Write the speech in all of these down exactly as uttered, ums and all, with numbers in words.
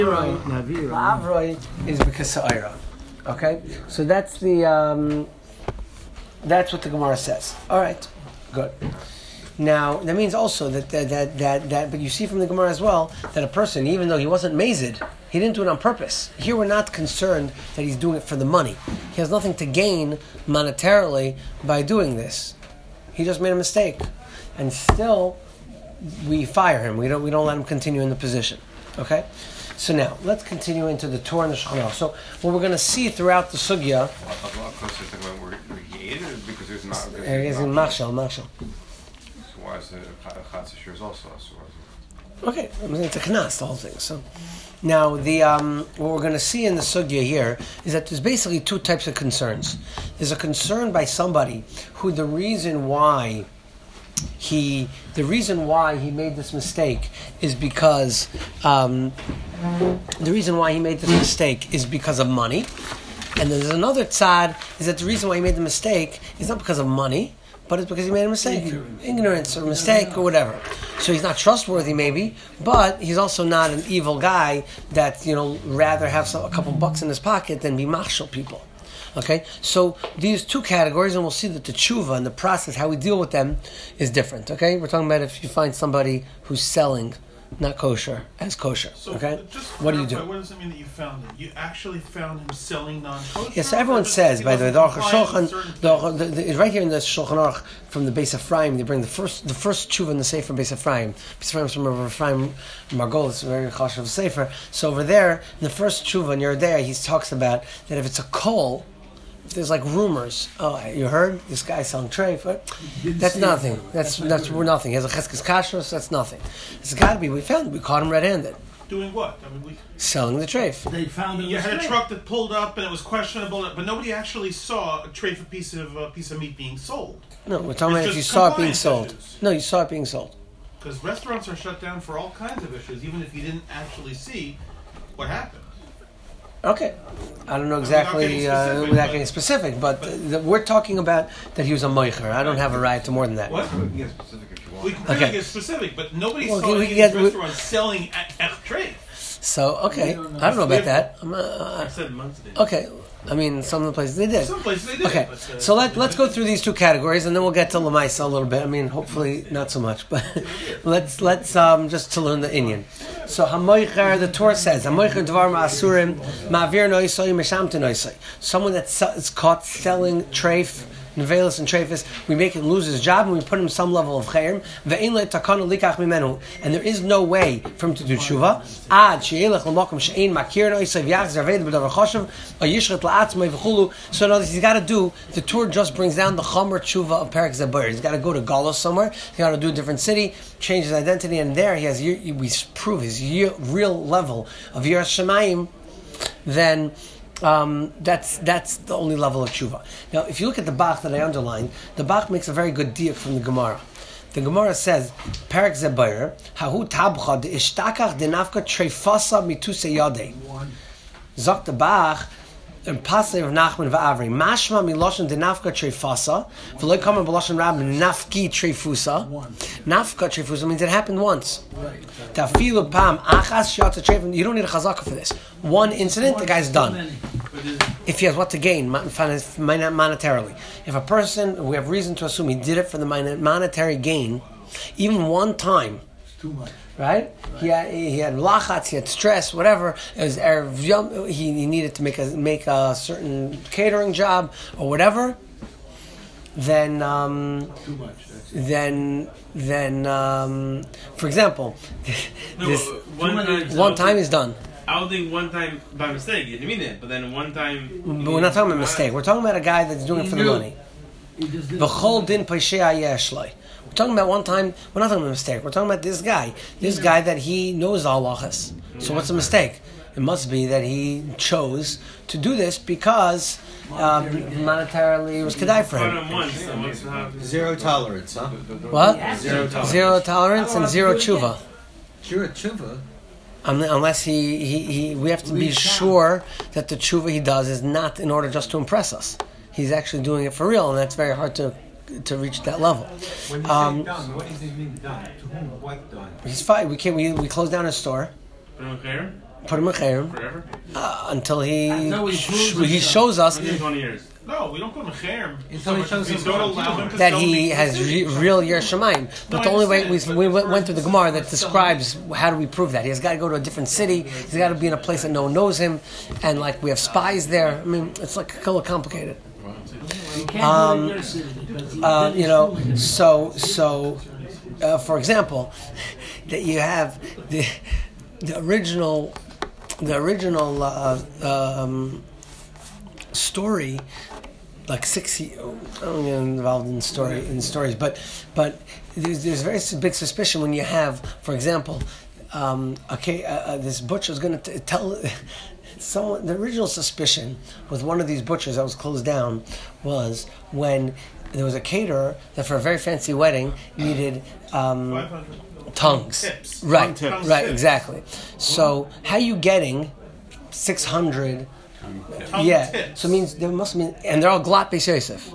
Avroi is because Sa'ira. Okay? So that's the um, that's what the Gemara says. Alright, good. Now that means also that that, that that that but you see from the Gemara as well that a person, even though he wasn't mazed, he didn't do it on purpose. Here we're not concerned that he's doing it for the money. He has nothing to gain monetarily by doing this. He just made a mistake. And still we fire him. We don't we don't let him continue in the position. Okay? So now, let's continue into the Torah and the Shulchan Aruch. So what we're going to see throughout the Sugya... Because there's not... It's in Marshal, Marshal. So why is the Chatzah also? Okay, I mean, it's a Knas, the whole thing. So now, the um, what we're going to see in the Sugya here is that there's basically two types of concerns. There's a concern by somebody who the reason why... He, the reason why he made this mistake is because um, the reason why he made this mistake is because of money, and there's another tzad is that the reason why he made the mistake is not because of money, but it's because he made a mistake, ignorance, ignorance or mistake or whatever. So he's not trustworthy, maybe, but he's also not an evil guy that you know rather have some, a couple bucks in his pocket than be machshel people. Okay, so these two categories, and we'll see that the tshuva and the process, how we deal with them, is different. Okay, we're talking about if you find somebody who's selling not kosher as kosher. So okay, just what do you do? What does it mean that you found it? You actually found him selling non-kosher? Yes, so everyone says, by the way, the Shulchan, the, the, the, right here in the Shulchan Aruch from the Beis Ephraim, they bring the first the first tshuva in the Sefer Beis Ephraim. Beis Ephraim is from Rav Ephraim Margol, it's a very chashuv Sefer. So over there, in the first tshuva near there, he talks about that if it's a kol, there's like rumors. Oh, you heard this guy selling treif? That's nothing. That's that's we're nothing. He has a cheskes kashrus. That's nothing. It's got to be. We found it. We caught him red-handed. Doing what? I mean, we selling the treif. They found it. You had a truck that pulled up and it was questionable, but nobody actually saw a treif, a piece of a piece of meat being sold. No, we're talking It's about if you just saw it being compliance sold. issues. No, you saw it being sold. Because restaurants are shut down for all kinds of issues, even if you didn't actually see what happened. Okay, I don't know exactly uh, without getting specific, but, but uh, we're talking about that he was a moicher. I don't have a right to more than that. What? We can get specific if you want. We can Okay. get specific, but nobody Well, saw we any can of get- these restaurants selling at treif. So okay, We don't know. I don't know about that. I'm, uh, I said months ago. okay, I mean some of the places they did. Some places they did. Okay, but, uh, so let, let's go through these two categories, and then we'll get to Lamaisa a little bit. I mean, hopefully not so much, but let's let's um, just to learn the Inyan. So Hamoicher, the Torah says, Hamoicher Dvar Ma'asurim Ma'avir Noisai Meshamte Noisai. Someone that is caught selling treif, nevelis and treifis, we make him lose his job and we put him some level of chayim. Ve'ein le takanu likach mimenu, and there is no way for him to do tshuva. Ad she'elech l'mokum she'ein makir noisai v'yachzer v'ed b'davar choshev or yishret la'atzmai v'chulu. So in other words, he's got to do. The Torah just brings down the chomer tshuva of Perek Zabar. He's got to go to Galos somewhere. He's got to do a different city, change his identity, and there he has. We prove his real level of Yiras Shamayim. Then. Um, that's that's the only level of tshuva. Now, if you look at the Bach that I underlined, the Bach makes a very good diak from the Gemara. The Gemara says, Perek Zebayer, Hahu tabcha de ishtakach de nafka treifasa mituse yadei. Zok the Bach, and Pasay of Nachman v'Avri. Mashma miloshen de nafka treifasa, v'loy kamer b'loshen rab nafki treifusa. Nafka treifusa means it happened once. Tafilu pam achas shiyata treifim. You don't need a chazaka for this. One incident, the guy's done. If he has what to gain monetarily. If a person, we have reason to assume he did it for the monetary gain, even one time, Too much. right? He had, he had lachatz, he had stress, whatever. It was erev yom, he, he needed to make a make a certain catering job or whatever. Then, um, Too much. then, then, um, for example, No, this one time, one time is done. I don't think one time by mistake. You didn't mean it, but then one time. But we're not talking about a mistake. We're talking about a guy that's doing it for the money. He just did V'chol din pashei yeshloi. We're talking about one time. We're not talking about a mistake. We're talking about this guy. This guy that he knows the halachas. So what's the mistake? It must be that he chose to do this because uh, monetarily it was kedai for Caught him. him once, so what's the Zero tolerance, huh? What? Zero tolerance. Zero tolerance and zero tshuva. Zero tshuva. Un- Unless he, he, he, we have to be sure that the tshuva he does is not in order just to impress us. He's actually doing it for real, and that's very hard to to reach that level. When you Um, say done, what does it mean done? To whom? What done? He's fine. We can't. We we close down his store. Put him in chair? Put him in chayrim Forever? uh, until he Until he proves he himself. shows us one hundred twenty years. No, we don't put him in cherem. Until he shows we us don't what allow to him do. to that sell he me. has re- real yer shemaim. But No, the I only way we, understand, we but went, for- went through the Gemara that describes how do we prove that. He has got to go to a different city. He's got to be in a place that no one knows him, and like we have spies there. I mean, it's like a little complicated. You can't Um, do it in your city because he Uh, did you it know, through him. so so, uh, for example, that you have the the original the original uh, um, story, like sixty. I don't get involved in story in stories, but but there's there's very big suspicion when you have, for example, um, okay, uh, uh, this butcher is going to tell. Someone, the original suspicion with one of these butchers that was closed down was when there was a caterer that for a very fancy wedding needed um, five hundred tongues. tips. Right, Tongue right, tips. exactly. So how you getting six hundred? Tongue Yeah, tips. so it means there must be, and they're all Glat Beis Yosef.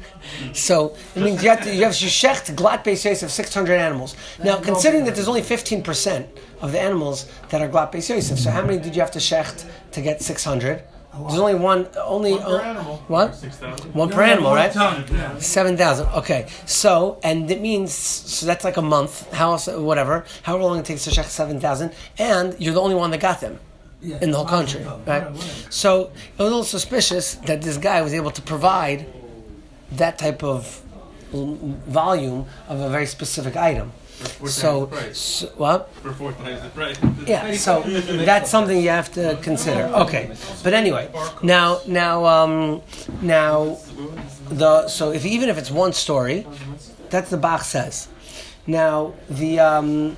So it means you have to you have Shecht Glat Beis Yosef six hundred animals. Now, considering that there's only fifteen percent of the animals that are Glat Beis Yosef, so how many did you have to Shecht to get six hundred? There's only one, only One per uh, animal. What? six thousand. One per animal, right? Yeah. Seven thousand. Okay, so and it means so that's like a month. How else? Whatever. However long it takes to check seven thousand, and you're the only one that got them Yeah. in the whole country, right? So it was a little suspicious that this guy was able to provide that type of l- volume of a very specific item. For four So, times the price. so what? For four times the price. Yeah, so that's something you have to consider. Okay, but anyway, now now um, now the so if even if it's one story, that's the Bach says. Now the um,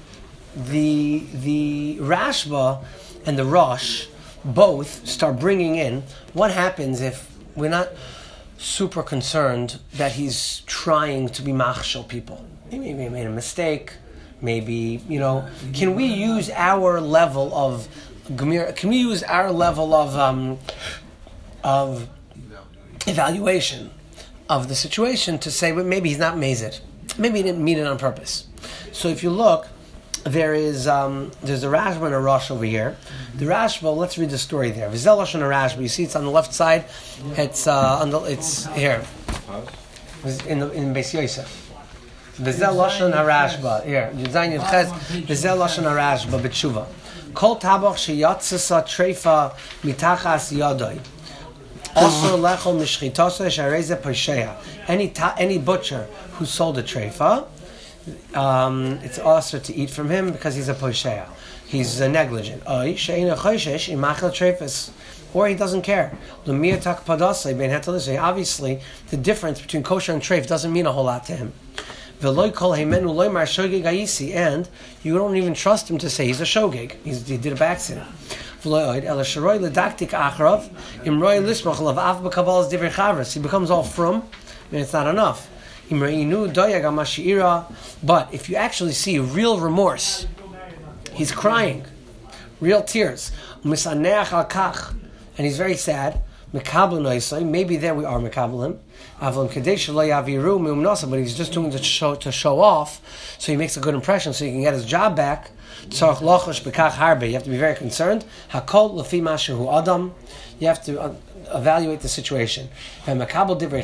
the the Rashba and the Rosh both start bringing in what happens if we're not super concerned that he's trying to be machshel people. Maybe he made a mistake. Maybe, you know, can we use our level of gemir? Can we use our level of um, of evaluation of the situation to say, well, maybe he's not mazed. Maybe he didn't mean it on purpose. So if you look, there is um, there's a Rashba and a Rosh over here. The Rashba, let's read the story there. Vizel and a Rashba. You see, it's on the left side. It's uh, on the it's here. It's in the in Beis Yosef. Vizel Lashon Harashba. Here, Yuzayin Yudches. Vizel Lashon Harashba b'tshuva. Kol tabach sheyatzisa treifa mitachas yadoi. Also lechol mishchitasa shareze posheya. Any ta- any butcher who sold a treifa, um, it's also to eat from him because he's a posheya. He's a negligent. Oy sheina choishesh imachel treifas. Or he doesn't care. Obviously, the difference between kosher and treif doesn't mean a whole lot to him. And you don't even trust him to say he's a shogeg. He's, he did it by accident. He becomes all from, and it's not enough. But if you actually see real remorse, he's crying, real tears, and he's very sad. Maybe there we are mekabel him. But he's just doing it to show to show off, so he makes a good impression, so he can get his job back. You have to be very concerned. You have to uh, evaluate the situation. And if you want to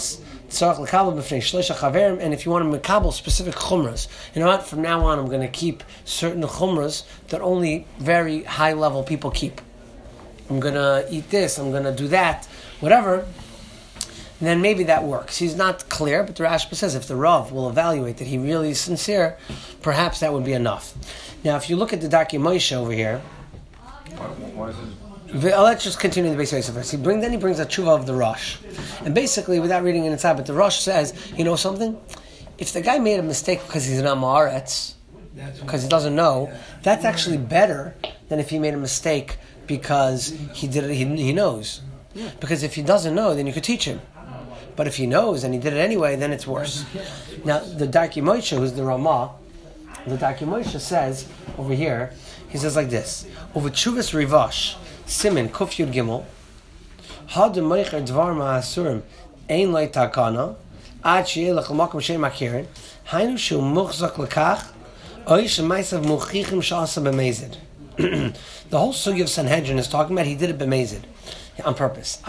mekabel specific chumras, you know what? From now on, I'm going to keep certain chumras that only very high level people keep. I'm going to eat this, I'm going to do that, whatever, then maybe that works. He's not clear, but the Rashba says if the Rav will evaluate that he really is sincere, perhaps that would be enough. Now, if you look at the Darkei Moshe over here, Why, why is this? let's just continue the Beis Yosef first. He bring, then he brings a tshuva of the Rosh. And basically, without reading it inside, but the Rosh says, you know something? If the guy made a mistake because he's an Amaretz, because he doesn't know, that's actually better than if he made a mistake because he did it, he, he knows. Because if he doesn't know, then you could teach him. But if he knows and he did it anyway, then it's worse. Now, the Darkei Moshe, who's the Ramah, the Darkei Moshe says, over here, he says like this, over Tshuvas Rivash, Simin, Kuf Yud Gimel, Ha de Meicher Dvar Ma'asurim, Ein Loi Takana, Ad Sheyeh Lech L'makom Shem Akirin, Hainu Shu Muchzak L'kach, Oy Shemaisav Muchichim Sha'asa B'mezid. the whole sugi of Sanhedrin is talking about he did it b'mezid, on purpose.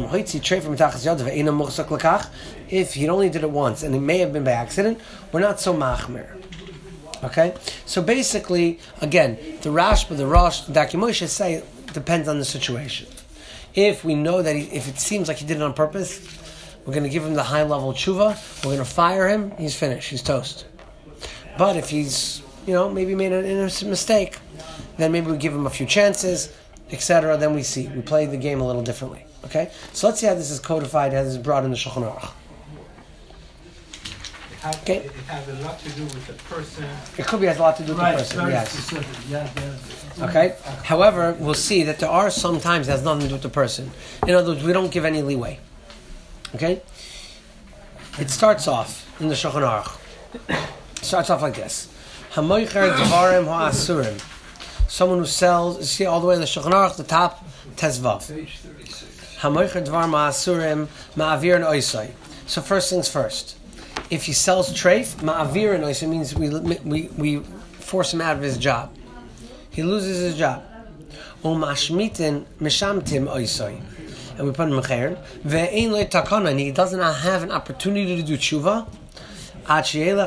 If he only did it once, and it may have been by accident, we're not so machmir. Okay? So basically, again, the Rashba, the Rosh, the Daki Moshe say, depends on the situation. If we know that, he, if it seems like he did it on purpose, we're going to give him the high level tshuva, we're going to fire him, he's finished, he's toast. But if he's, you know, maybe made an innocent mistake, then maybe we give him a few chances, et cetera. Then we see. We play the game a little differently. Okay? So let's see how this is codified, how this is brought in the Shulchan Aruch. Okay. It has a lot to do with the person. It could be has a lot to do with Right, the person, very yes. specific. Yeah, yeah. Okay? However, we'll see that there are some times it has nothing to do with the person. In other words, we don't give any leeway. Okay? It starts off in the Shulchan Aruch. It starts off like this. Hamoicher dvarim ha'asurim. Someone who sells, you see all the way in the Shulchan Aruch, the top, Tezvav. Page thirty-six. Hamoicher dvarim ha'asurim ma'avir and oisai. So first things first. If he sells treif, ma'avir and oisai means we, we, we force him out of his job. He loses his job. Umashmitin mishamtim oisai. And we put him in Mechair. Ve'ein lo takana, and he doesn't have an opportunity to do tshuva. Again,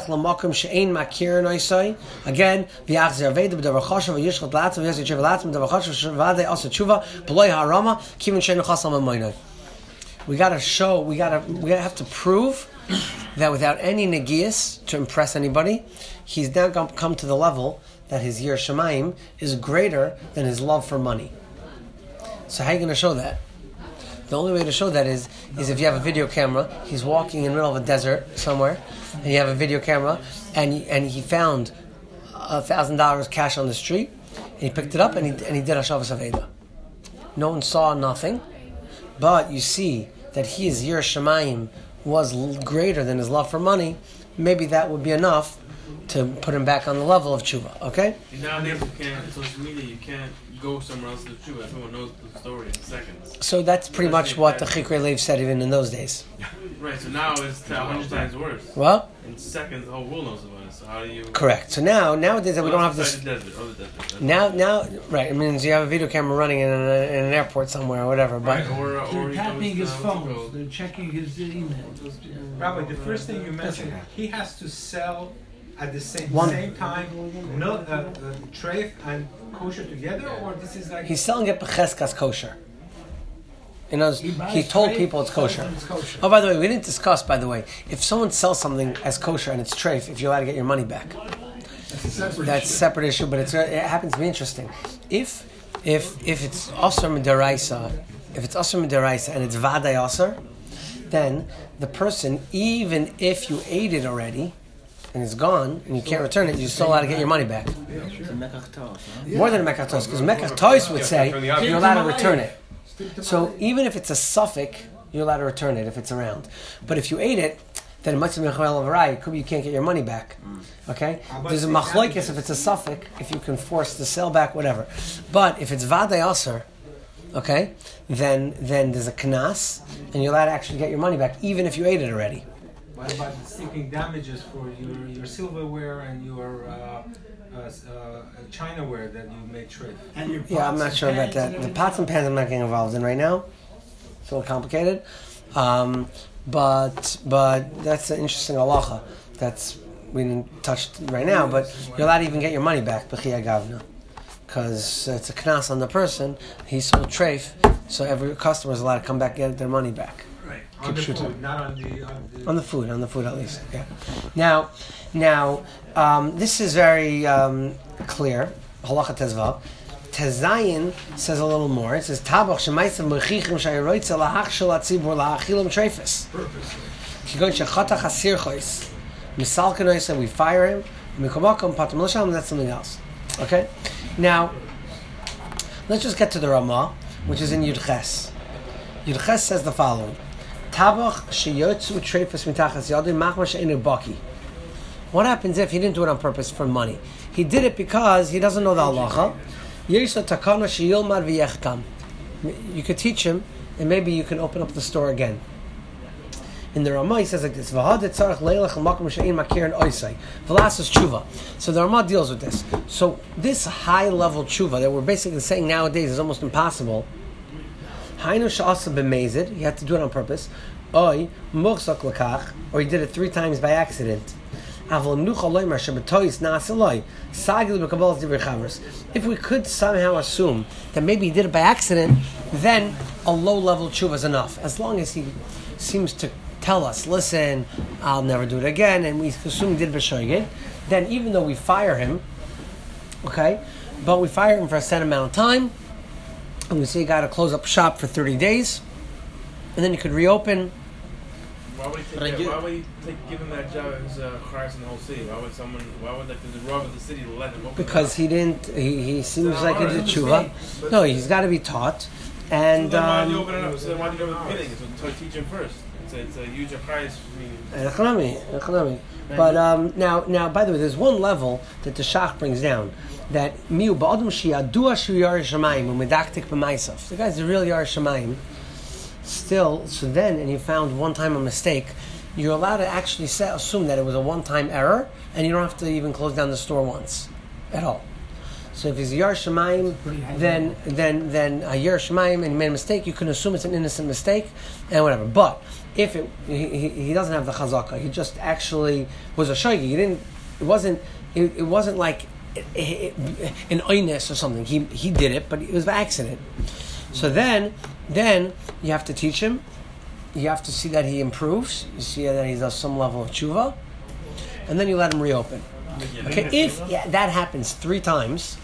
v'yachzer aveda b'davar choshev v'yishchot latzim v'yachzer tshuva latzim b'davar choshev v'vadei asa tshuva b'loi ha'arama kivin she'enu chasam ha'moinoi. We got to show, we got to, we have to prove that without any negias to impress anybody, he's now come to the level that his Yir Shamayim is greater than his love for money. So how are you going to show that? The only way to show that is is if you have a video camera. He's walking in the middle of a desert somewhere, and you have a video camera, and he, and he found a thousand dollars cash on the street, and he picked it up and he and he did Hashavas Aveda. No one saw nothing, but you see that his Yir Shamayim was greater than his love for money. Maybe that would be enough to put him back on the level of tshuva. Okay? Nowadays, you can't, social media, you can't go somewhere else to do tshuva. Everyone knows the story in seconds. So that's pretty much what the Chikrei Lev said even in those days. Right, so now it's a hundred times worse. Well? In seconds, the whole world knows about it. So how do you... Correct. So now, nowadays that we don't have this... The desert, oh, the desert. Now, now, right, it means you have a video camera running in, a, in an airport somewhere or whatever, but... Right, or, or They're he tapping goes his down phones. the road. They're checking his emails. Probably the first thing you mentioned, he has to sell at the same One- same time milk, uh, uh, treif and kosher together, or this is like He's selling it b'cheskas kosher. You know, He buys he told treif, people it's sells kosher. them it's kosher. Oh, by the way, we didn't discuss, by the way, if someone sells something as kosher and it's treif, if you're allowed to get your money back. That's a separate That's a issue. separate issue, but it's, it happens to be interesting. If if if it's Asr Midaraisa, if it's Asr Midaraisa and it's Vaday Asr, then the person, even if you ate it already, and it's gone, and you can't return it, you're still allowed to get your money back. More than a Mekach Tos, because Mekach Tos would say you're allowed to return it. So even if it's a suffix, you're allowed to return it if it's around. But if you ate it, then it must have been Chayil Avarai. It could be you can't get your money back. Okay? There's a machlokes if it's a suffix, if you can force the sale back, whatever. But if it's Vaday Aser, okay, then then there's a knas, and you're allowed to actually get your money back, even if you ate it already. what about seeking damages for your, your silverware and your uh, uh, uh, chinaware that you make treif? And your Yeah, I'm pots not and sure about pans that. and The everything. pots and pans I'm not getting involved in right now. It's a little complicated. Um, but but that's an interesting halacha. That's we didn't touch right now, but you're allowed to even get your money back, b'chiyah gavna, because it's a knas on the person. He sold treif, so every customer is allowed to come back and get their money back. Right. On the shooting. food, not on the... On the On the food, on the food at least. Yeah. Now, now um, this is very um, clear. Halacha tezvav. Tezayin says a little more. It says Tabach shemaisem mechichim shayiroitza lahachshel atzibur lahachilim treifes. Kigon shechatach asirchois misalkenois, and we fire him. Mikomakom patam l'sham. That's something else. Okay. Now, let's just get to the Ramah, which is in Yud Ches. Yud Ches says the following. Tabach sheyotzu treifes mitachas yadin machma she'enu baki. What happens if he didn't do it on purpose for money? He did it because he doesn't know the halacha. Yesha takana sheyilmad v'yechkam. You could teach him, and maybe you can open up the store again. In the Ramah, he says like this: "V'hadet tzarich leilach l'makom she'ein makir oisai v'lasas tshuva." So the Ramah deals with this. So this high level tshuva that we're basically saying nowadays is almost impossible. Hainu she'asa b'mezid, he had to do it on purpose. Oy muchzak lekach, or he did it three times by accident. If we could somehow assume that maybe he did it by accident, then a low-level tshuva is enough. As long as he seems to tell us, listen, I'll never do it again, and we assume he did it b'shoigeg, then even though we fire him, okay, but we fire him for a set amount of time, and we say you got to close up shop for thirty days, and then you could reopen. Why would he take, that, why would he take, give him that job as uh, Christ in the whole city? Why would someone, why would like the rob of the city let him open? Because he didn't, he, he seems like he did tshuva. No, he's got to be taught. And, so then why um, did you open it up? So then why did you do it at the beginning? So to teach him first. It's a, it's a huge Christ. Economy, economy. But um, now, now, by the way, there's one level that the Shach brings down, that miu ba'adam sheyadua shu yar shamayim umedaktik b'maisav. The guy's a real yar shamayim. Still, so then, and you found one time a mistake, you're allowed to actually say, assume that it was a one-time error, and you don't have to even close down the store once, at all. So if he's a Yar Shamayim, then then then a Yar Shamayim, and he made a mistake, you can assume it's an innocent mistake, and whatever. But if it, he, he doesn't have the chazaka, he just actually was a shoigi. He didn't. It wasn't. It, it wasn't like it, it, an oinus or something. He he did it, but it was by accident. So then, then you have to teach him. You have to see that he improves. You see that he does some level of tshuva, and then you let him reopen. Okay, if yeah, that happens three times,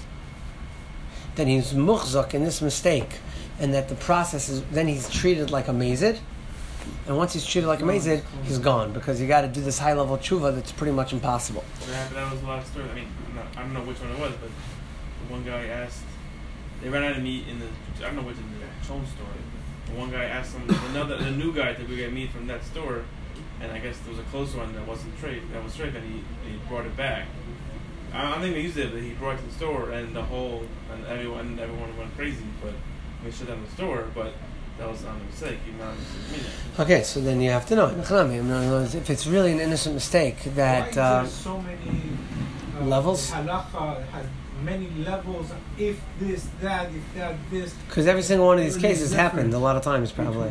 then he's muchzak in this mistake, and that the process is then he's treated like a mazid, and once he's treated like a mazid, he's gone because you got to do this high level tshuva that's pretty much impossible. That, that was a lot of stories. I mean, I'm not, I don't know which one it was, but the one guy asked. They ran out of meat in the. I don't know which in the Chon store. And one guy asked him another the new guy to go get meat from that store, and I guess there was a closer one that wasn't straight. That was straight, and he he brought it back. I, I don't think they used it, but he brought it to the store, and the whole and everyone everyone went crazy. But we shut down the store, but that was on a mistake. He not a Okay, so then you have to know. If it's really an innocent mistake, that Why uh, is there so many uh, levels? Halacha has many levels. If this, that, if that, this. Because every single one of these cases happened a lot of times, probably.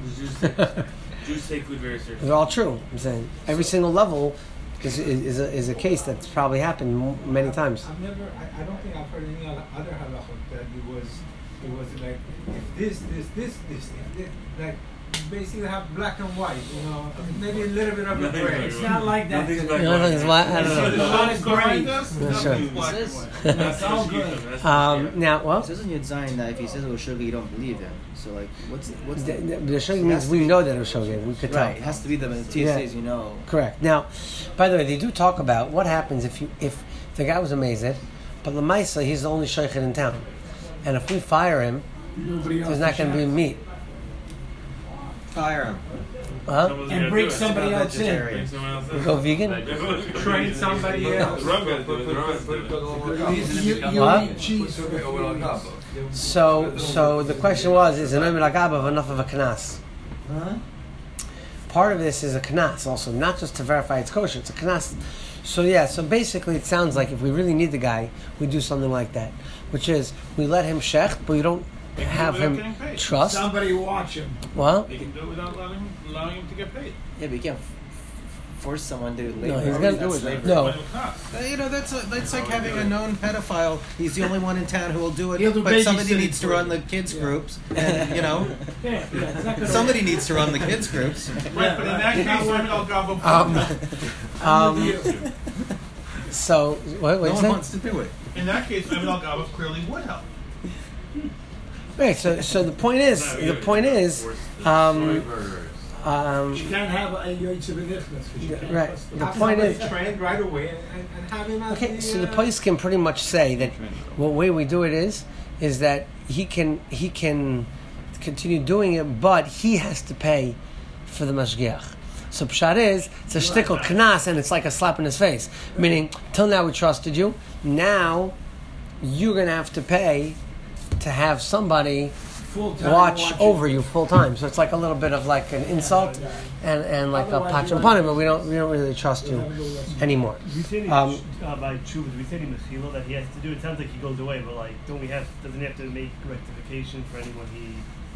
Jews take food very seriously. They're all true. I'm saying every single level is is, is, a, is a case that's probably happened m- many times. I've never. I, I don't think I've heard any other other halacha that it was. It was like if this, this, this, this, if this, like. Basically have black and white, you know, maybe a little bit of a gray. It's not like that. Nothing's black No, and no, white. it's why- I don't know. The lines behind Great. us, Yeah, sure. nothing's black and white. That's all what she good. used them. That's Um, what now, well, It says in Yud Zayin that if he says it was sugar, you don't believe him. So like, what's what's the, the, the, the shogeg means we know that it was shogeg. We could tell. right? It has to be the T Yeah. says you know. Correct. Now, by the way, they do talk about what happens if you if the guy was amazing, but Lamaisa, he's the only shochet in town, and if we fire him, Nobody else there's not going to be meat. Fire him. Huh? Someone's And gonna bring do it. somebody else in. Bring someone else We in. go vegan. Train somebody else. The Ram gotta do it. The Ram gotta do it. You, you What? eat cheese. So, so the question was: is an omer agabav enough of a knas? Huh? Part of this is a knas, also not just to verify it's kosher. It's a knas. So yeah. So basically, it sounds like if we really need the guy, we do something like that, which is we let him shecht, but we don't They can do it have without him getting paid. trust. Somebody watch him. Well, They can do it without allowing him, allowing him to get paid. Yeah, but you can't f- force someone to do labor. no, he's That's gonna slavery. no. But it costs. Uh, You know, that's a, that's like having a known pedophile. He's the only one in town who will do it. He'll do But somebody babysitting needs to for run you. the kids groups, and you know, Yeah, yeah. It's not gonna somebody needs to run the kids groups. Right, but in that case, Raymond Al-Gabo Um, I'm um, with you. so what? What No you one say? wants to do it. in that case, Raymond Al-Gabo clearly would help. Right. So, so the point is, the point is, um, um, You can't have a yoitz of an right. The Have point somebody is, trained right away and, and, and have him at okay. the, So the uh, place can pretty much say that what way we do it is, is that he can he can continue doing it, but he has to pay for the mashgiach. So pshat is it's a shtickle knas, and it's like a slap in his face. Meaning, till now we trusted you. Now you're gonna have to pay to have somebody Full-time watch watching. over you full time. So it's like a little bit of like an insult and, and like a patch and punishment, but we don't we don't really trust you anymore. We say the, Um, uh, by Chuvah, we say the mechila that he has to do. It sounds like he goes away, but like, don't we have? Doesn't he have to make rectification for anyone he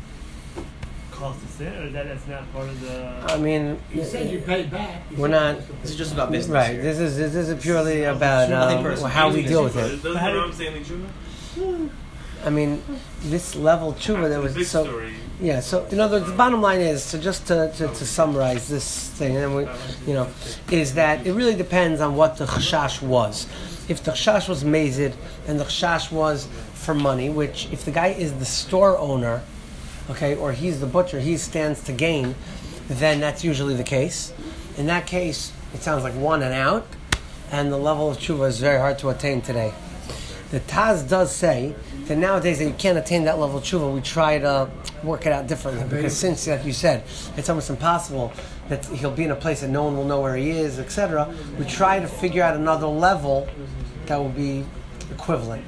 caused to sin, or that that's not part of the? I mean, He said you pay back. He we're said not This is just about business. right. Here. This is this is purely about Nothing um, personal. how we deal with it. Doesn't Ram say anything true? I mean, this level tshuva that The was big so. story. Yeah, so in other words, the bottom line is, so just to, to, to summarize this thing, and we, you know, is that it really depends on what the chashash was. If the chashash was mazid and the chashash was for money, which if the guy is the store owner, okay, or he's the butcher, he stands to gain, then that's usually the case. In that case, it sounds like one and out, and the level of tshuva is very hard to attain today. The Taz does say that nowadays that you can't attain that level of tshuva, we try to work it out differently. Because since, like you said, it's almost impossible that he'll be in a place that no one will know where he is, et cetera, we try to figure out another level that will be equivalent.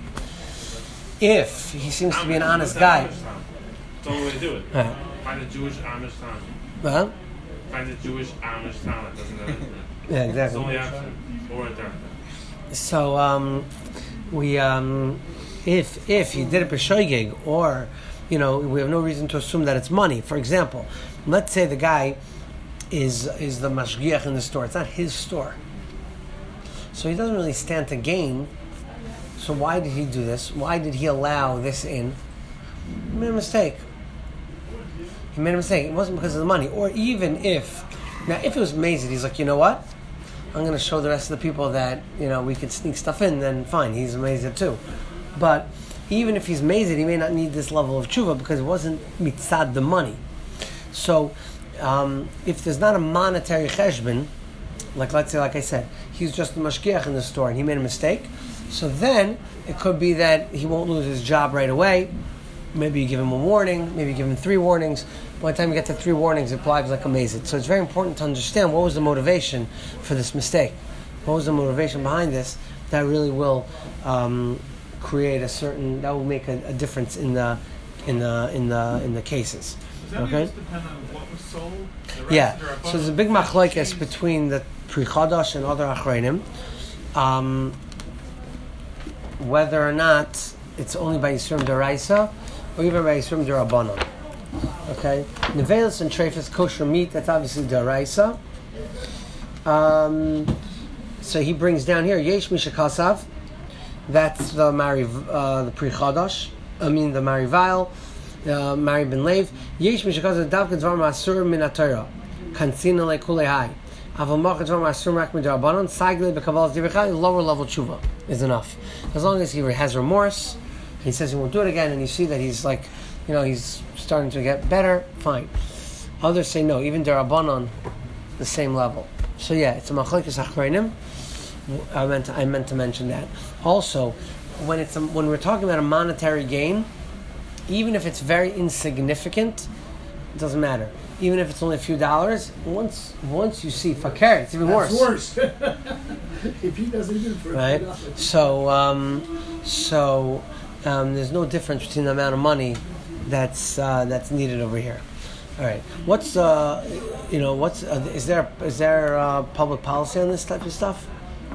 If he seems to be an honest guy. It's the only way to do it. Right. Find a Jewish Amish town. Huh? Find a Jewish Amish town that doesn't have anything. Yeah, It's the exactly. only option. Or a dark. So um, we, um, if if he did it b'shoigig, or you know, we have no reason to assume that it's money. For example, let's say the guy is is the mashgiach in the store. It's not his store, so he doesn't really stand to gain. So why did he do this? Why did he allow this in? He made a mistake. He made a mistake. It wasn't because of the money, or even if now if it was amazing, he's like, you know what? I'm going to show the rest of the people that, you know, we could sneak stuff in, then fine, he's amazed too. But even if he's amazed, he may not need this level of tshuva because it wasn't mitzad the money. So um, if there's not a monetary cheshbon, like let's say, like I said, he's just the mashgiach in the store and he made a mistake, so then it could be that he won't lose his job right away. Maybe you give him a warning, maybe you give him three warnings. By the time you get to three warnings, it applies like amazing. So it's very important to understand what was the motivation for this mistake. What was the motivation behind this that really will um, create a certain, that will make a, a difference in the in the in the in the cases. Does that Okay? just depend on what was sold? The rest Yeah. of their So there's a big abundance machlokes changed? between the Pri Chadash and other achreinim, um, whether or not it's only by Yisrum Deraisa or even by Yisrum Derabanan. Okay, nevelis and treifas kosher meat. That's obviously Deraisa. Um, so he brings down here Yesh Mishakasav. That's the Mari, uh, the Pri Chadash. I mean the Mari Vile, uh, Mari Ben Lev. Yesh Mishakasav Davkan Zvar Masur Min HaTorah Kantzina LeKulei Aval Machad Zvar Masur Rak Min Derabanan Sagle BeKaval Divrechai. Lower level tshuva is enough, as long as he has remorse. He says he won't do it again, and you see that he's like, you know, he's starting to get better. Fine. Others say no, even derabanan, the same level. So yeah, it's a machlokes achreinim. I meant to, I meant to mention that. Also, when it's a, when we're talking about a monetary gain, even if it's very insignificant, it doesn't matter. Even if it's only a few dollars, once once you see fakir, it's even That's worse. worse. If he doesn't do it for Right? a few dollars. So, um, so um, there's no difference between the amount of money that's uh, that's needed over here. All right. What's uh, you know what's uh, is there is there uh, public policy on this type of stuff?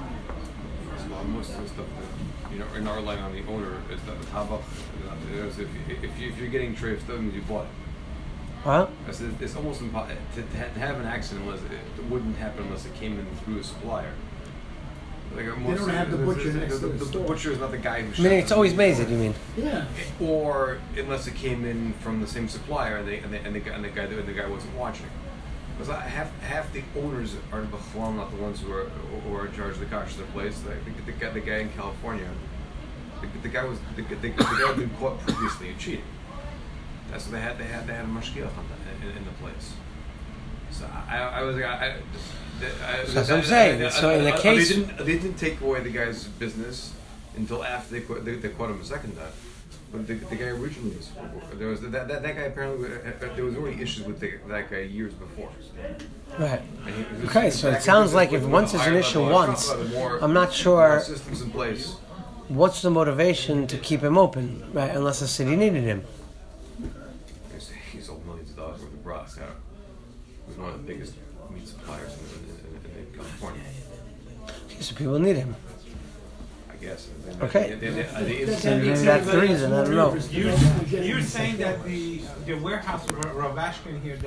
Well, most of the stuff that, you know, in our line on the owner is that the tabach. If, if, you, if you're getting treif, that means you bought it. Huh? It's, it's almost impossible to, to have an accident unless it, it wouldn't happen unless it came in through a supplier. Like They don't have the butcher next the, to the the, store. the butcher is not the guy who. I mean, it's always mazed. You mean? Yeah. Or unless it came in from the same supplier and they and, they, and, the, guy- and the guy the guy wasn't watching. Because half half the owners are b'chlam, not the ones who are who are in charge of the kasher of the place. Like the, the, guy, the guy in California, the, the guy was the, the, the guy had been caught previously in cheating. That's what they had. They had they had a mashgiach on the, in, in the place. So I, I was like, I, I, I, So that's what I'm saying. I- I- So in the I- I- case- they didn't, they didn't take away the guy's business until after they caught, they, they caught him a second time. But the, the guy originally was there was that, that, that guy apparently there was already issues with the, that guy years before. Right. And he- he was- Okay, so it back- sounds with- like with if a once there's an higher issue level, I'm once, talking about more- I'm not more sure systems in place. what's the motivation to keep him open, right? Unless the city needed him. Ross, who's one of the biggest meat suppliers in, in, in, in California. So people need him. I guess. Okay. They, they, they, they, they, So maybe that's the reason. I don't know. You're, you're saying that the the warehouse of Rav Ashkin here